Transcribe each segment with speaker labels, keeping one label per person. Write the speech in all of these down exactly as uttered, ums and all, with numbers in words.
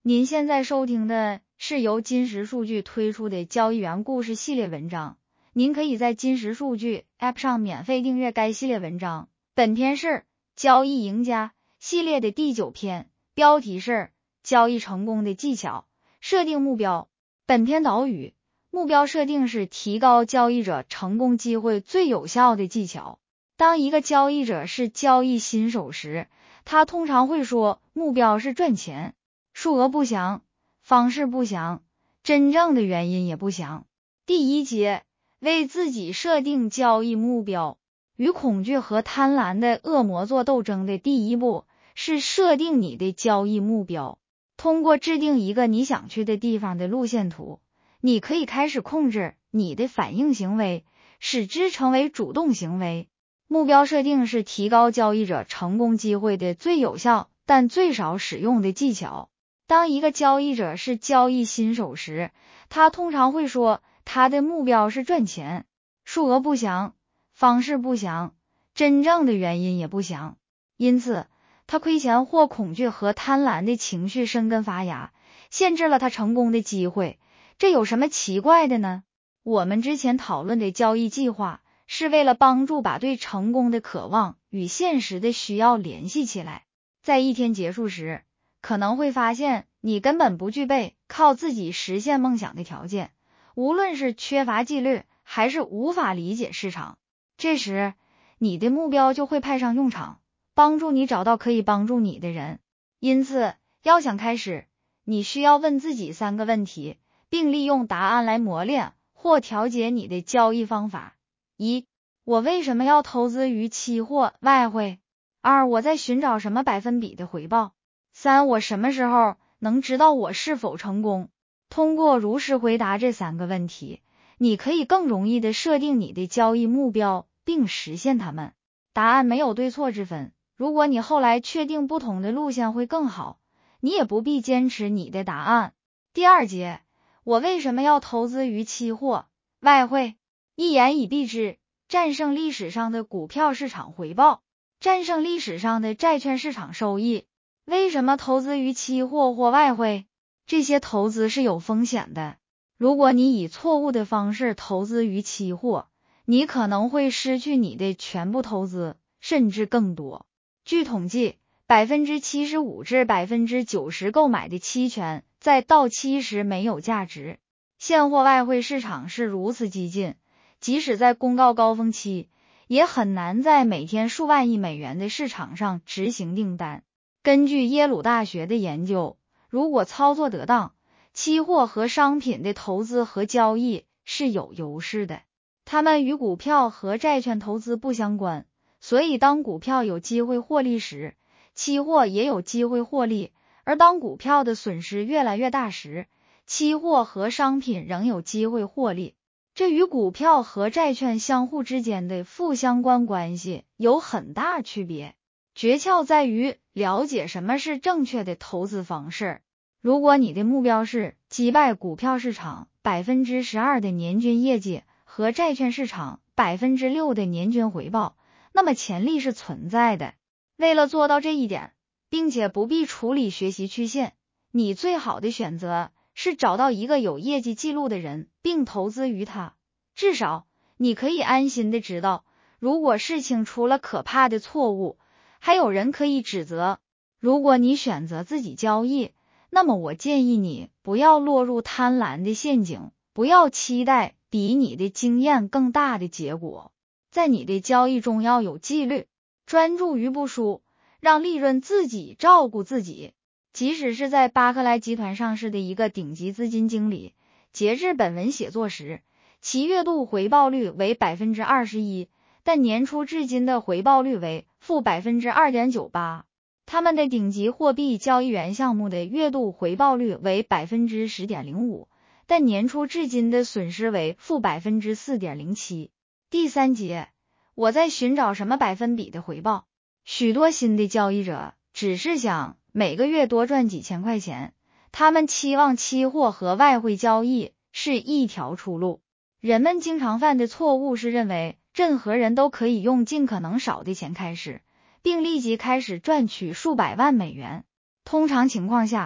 Speaker 1: 您现在收听的是由金石数据推出的交易员故事系列文章，您可以在金石数据 App 上免费订阅该系列文章。本篇是交易赢家系列的第九篇，标题是交易成功的技巧，设定目标。本篇导语：目标设定是提高交易者成功机会最有效的技巧。当一个交易者是交易新手时，他通常会说目标是赚钱，数额不详，方式不详，真正的原因也不详。第一节，为自己设定交易目标。与恐惧和贪婪的恶魔做斗争的第一步是设定你的交易目标。通过制定一个你想去的地方的路线图，你可以开始控制你的反应行为，使之成为主动行为。目标设定是提高交易者成功机会的最有效但最少使用的技巧。当一个交易者是交易新手时，他通常会说他的目标是赚钱，数额不详，方式不详，真正的原因也不详。因此，他亏钱或恐惧和贪婪的情绪生根发芽，限制了他成功的机会。这有什么奇怪的呢？我们之前讨论的交易计划是为了帮助把对成功的渴望与现实的需要联系起来。在一天结束时，可能会发现你根本不具备靠自己实现梦想的条件，无论是缺乏纪律还是无法理解市场。这时，你的目标就会派上用场，帮助你找到可以帮助你的人。因此，要想开始，你需要问自己三个问题，并利用答案来磨练或调节你的交易方法。一、我为什么要投资于期货、外汇？二、我在寻找什么百分比的回报？三、我什么时候能知道我是否成功？通过如实回答这三个问题，你可以更容易地设定你的交易目标，并实现它们。答案没有对错之分，如果你后来确定不同的路线会更好，你也不必坚持你的答案。第二节，我为什么要投资于期货、外汇？一言以蔽之，战胜历史上的股票市场回报，战胜历史上的债券市场收益。为什么投资于期货或外汇？这些投资是有风险的。如果你以错误的方式投资于期货，你可能会失去你的全部投资，甚至更多。据统计，百分之七十五至百分之九十购买的期权在到期时没有价值。现货外汇市场是如此激进，即使在公告高峰期，也很难在每天数万亿美元的市场上执行订单。根据耶鲁大学的研究，如果操作得当，期货和商品的投资和交易是有优势的。它们与股票和债券投资不相关，所以当股票有机会获利时，期货也有机会获利，而当股票的损失越来越大时，期货和商品仍有机会获利。这与股票和债券相互之间的负相关关系有很大区别。诀窍在于了解什么是正确的投资方式。如果你的目标是击败股票市场 百分之十二 的年均业绩和债券市场 百分之六 的年均回报，那么潜力是存在的。为了做到这一点，并且不必处理学习曲线，你最好的选择是找到一个有业绩记录的人，并投资于他。至少你可以安心的知道，如果事情出了可怕的错误，还有人可以指责。如果你选择自己交易，那么我建议你不要落入贪婪的陷阱，不要期待比你的经验更大的结果。在你的交易中要有纪律，专注于不输，让利润自己照顾自己。即使是在巴克莱集团上市的一个顶级资金经理，截至本文写作时，其月度回报率为 百分之二十一， 但年初至今的回报率为负 百分之二点九八。 他们的顶级货币交易员项目的月度回报率为 百分之十点零五， 但年初至今的损失为负 百分之四点零七。 第三节，我在寻找什么百分比的回报？许多新的交易者只是想每个月多赚几千块钱，他们期望期货和外汇交易是一条出路。人们经常犯的错误是认为任何人都可以用尽可能少的钱开始，并立即开始赚取数百万美元。通常情况下，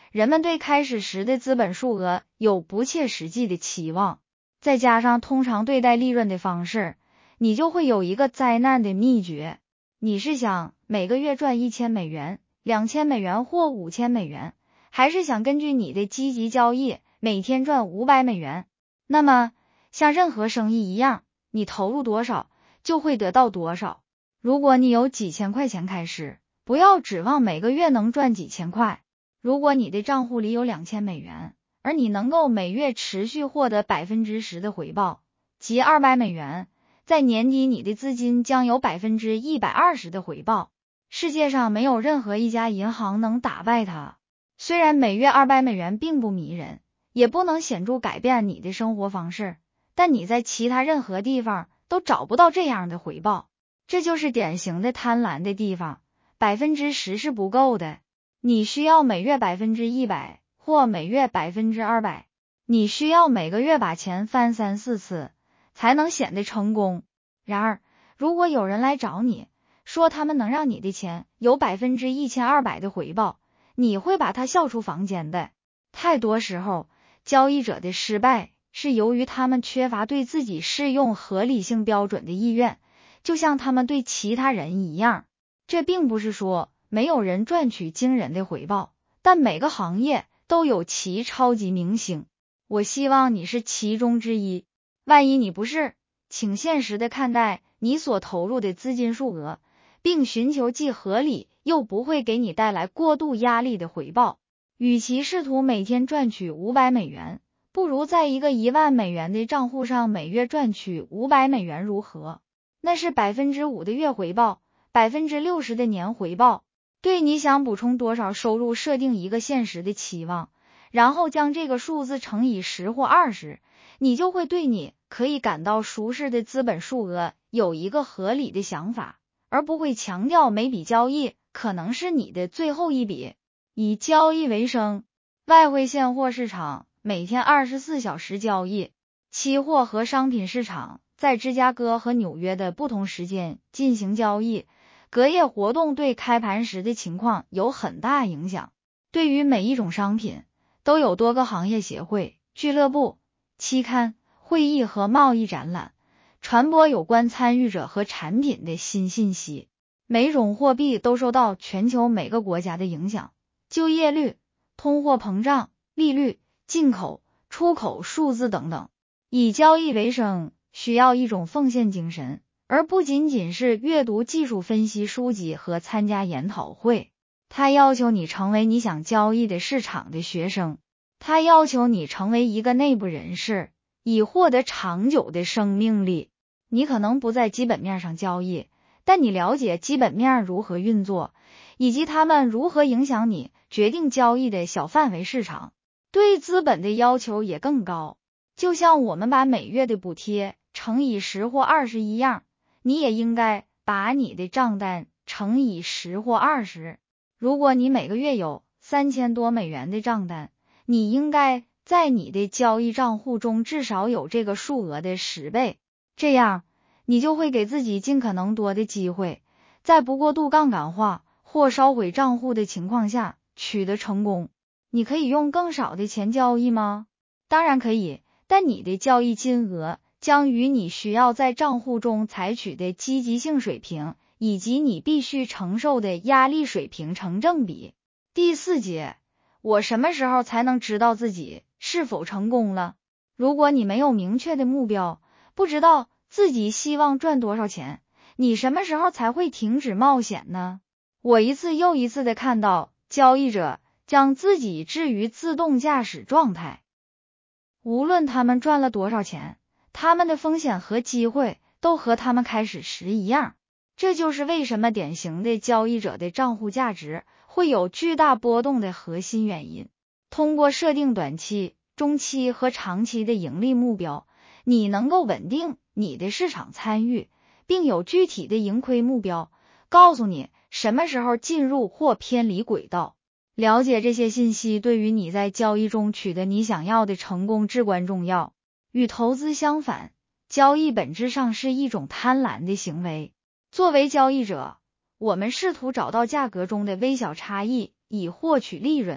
Speaker 1: 人们对开始时的资本数额有不切实际的期望，再加上通常对待利润的方式，你就会有一个灾难的秘诀。你是想每个月赚一千美元、两千美元或五千美元，还是想根据你的积极交易每天赚五百美元？那么像任何生意一样，你投入多少就会得到多少。如果你有几千块钱开始，不要指望每个月能赚几千块。如果你的账户里有两千美元，而你能够每月持续获得 百分之十 的回报，即二百美元，在年底你的资金将有 百分之一百二十 的回报。世界上没有任何一家银行能打败它。虽然每月二百美元并不迷人，也不能显著改变你的生活方式，但你在其他任何地方都找不到这样的回报。这就是典型的贪婪的地方， 百分之十 是不够的。你需要每月 百分之一百 或每月 百分之二百， 你需要每个月把钱翻三四次才能显得成功。然而如果有人来找你说他们能让你的钱有 百分之一千二百 的回报，你会把他笑出房间的。太多时候交易者的失败是由于他们缺乏对自己适用合理性标准的意愿，就像他们对其他人一样。这并不是说没有人赚取惊人的回报，但每个行业都有其超级明星。我希望你是其中之一。万一你不是，请现实的看待你所投入的资金数额，并寻求既合理又不会给你带来过度压力的回报。与其试图每天赚取五百美元，不如在一个一万美元的账户上每月赚取五百美元如何？那是 百分之五 的月回报， 百分之六十 的年回报。对你想补充多少收入设定一个现实的期望，然后将这个数字乘以十或二十，你就会对你可以感到舒适的资本数额有一个合理的想法，而不会强调每笔交易可能是你的最后一笔。以交易为生，外汇现货市场每天二十四小时交易，期货和商品市场在芝加哥和纽约的不同时间进行交易，隔夜活动对开盘时的情况有很大影响。对于每一种商品，都有多个行业协会、俱乐部、期刊、会议和贸易展览，传播有关参与者和产品的新信息。每种货币都受到全球每个国家的影响，就业率、通货膨胀、利率、进口、出口数字等等。以交易为生需要一种奉献精神，而不仅仅是阅读技术分析书籍和参加研讨会。它要求你成为你想交易的市场的学生，它要求你成为一个内部人士，以获得长久的生命力。你可能不在基本面上交易，但你了解基本面如何运作，以及它们如何影响你决定交易的小范围市场。对资本的要求也更高，就像我们把每月的补贴乘以十或二十一样，你也应该把你的账单乘以十或二十。如果你每个月有三千多美元的账单，你应该在你的交易账户中至少有这个数额的十倍，这样你就会给自己尽可能多的机会，在不过度杠杆化或烧毁账户的情况下取得成功。你可以用更少的钱交易吗？当然可以，但你的交易金额将与你需要在账户中采取的积极性水平以及你必须承受的压力水平成正比。第四节，我什么时候才能知道自己是否成功了？如果你没有明确的目标，不知道自己希望赚多少钱，你什么时候才会停止冒险呢？我一次又一次的看到交易者将自己置于自动驾驶状态，无论他们赚了多少钱，他们的风险和机会都和他们开始时一样。这就是为什么典型的交易者的账户价值会有巨大波动的核心原因。通过设定短期、中期和长期的盈利目标，你能够稳定你的市场参与，并有具体的盈亏目标，告诉你什么时候进入或偏离轨道。了解这些信息对于你在交易中取得你想要的成功至关重要。与投资相反，交易本质上是一种贪婪的行为。作为交易者，我们试图找到价格中的微小差异以获取利润。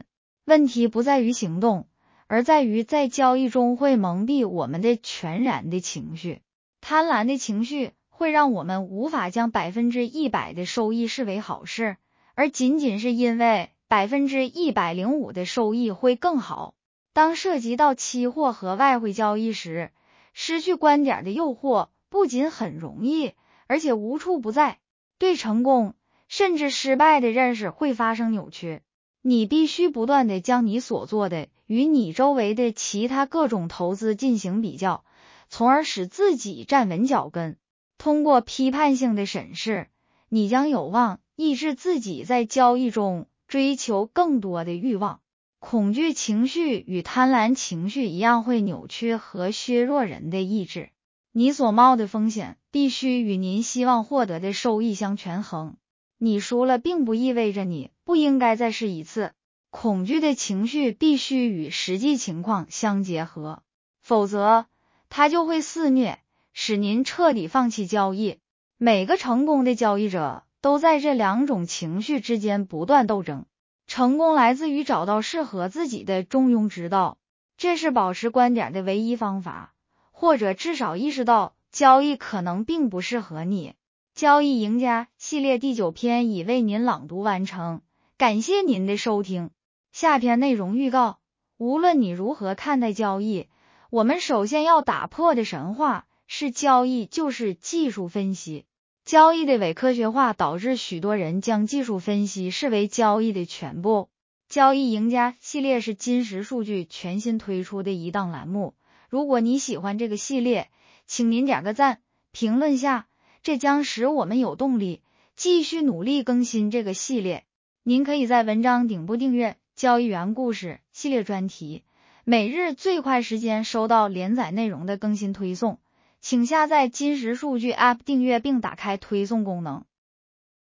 Speaker 1: 问题不在于行动，而在于在交易中会蒙蔽我们的全然的情绪。贪婪的情绪会让我们无法将百分之一百的收益视为好事，而仅仅是因为百分之一百零五的收益会更好。当涉及到期货和外汇交易时，失去观点的诱惑不仅很容易，而且无处不在。对成功甚至失败的认识会发生扭曲。你必须不断地将你所做的与你周围的其他各种投资进行比较，从而使自己站稳脚跟。通过批判性的审视，你将有望抑制自己在交易中追求更多的欲望。恐惧情绪与贪婪情绪一样会扭曲和削弱人的意志。你所冒的风险必须与您希望获得的收益相权衡。你输了并不意味着你不应该再试一次。恐惧的情绪必须与实际情况相结合，否则它就会肆虐，使您彻底放弃交易。每个成功的交易者都在这两种情绪之间不断斗争。成功来自于找到适合自己的中庸之道，这是保持观点的唯一方法，或者至少意识到交易可能并不适合你。交易赢家系列第九篇已为您朗读完成，感谢您的收听。下篇内容预告：无论你如何看待交易，我们首先要打破的神话是交易就是技术分析。交易的伪科学化导致许多人将技术分析视为交易的全部。交易赢家系列是金石数据全新推出的一档栏目，如果你喜欢这个系列，请您点个赞，评论下，这将使我们有动力继续努力更新这个系列。您可以在文章顶部订阅交易员故事系列专题，每日最快时间收到连载内容的更新推送。请下载金石数据 App 订阅并打开推送功能。